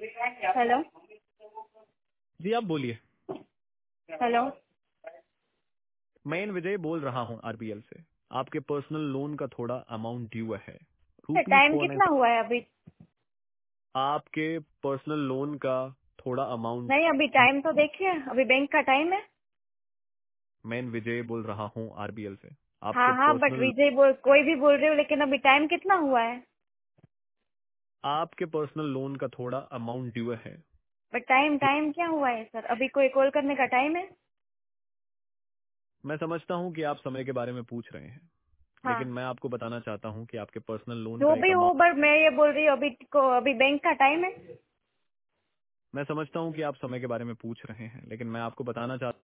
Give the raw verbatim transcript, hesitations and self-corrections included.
Hello. जी आप बोलिए। Hello. मैं इन विजय बोल रहा हूँ आरबीएल से। आपके पर्सनल लोन का थोड़ा अमाउंट ड्यू है, sir rupees time four nine. कितना हुआ है अभी? आपके पर्सनल लोन का थोड़ा अमाउंट। नहीं, अभी टाइम तो देखिए, अभी बैंक का टाइम है। मैं इन विजय बोल रहा हूँ आरबीएल से। हाँ आपके हाँ, बट पर्सनल विजय बोल कोई भी बोल रहे हो, लेकिन अभी टाइम कितना हुआ है? आपके पर्सनल लोन का थोड़ा अमाउंट ड्यू है। बट टाइम टाइम क्या हुआ है सर? अभी कोई कॉल करने का टाइम है? मैं समझता हूँ कि आप समय के बारे में पूछ रहे हैं, हाँ, लेकिन मैं आपको बताना चाहता हूँ कि आपके पर्सनल लोन जो का एक भी हो, अमाउंट। बट मैं ये बोल रही हूँ अभी को अभी बैंक का टाइम है। मैं समझता हूँ कि आप समय के बारे में पूछ रहे हैं, लेकिन मैं आपको बताना चाहता